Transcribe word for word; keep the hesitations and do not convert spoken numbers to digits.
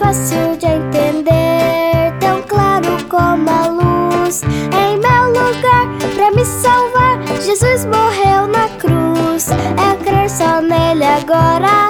fácil de entender, tão claro como a luz. Em meu lugar, pra me salvar, Jesus morreu na cruz. É crer só nele agora.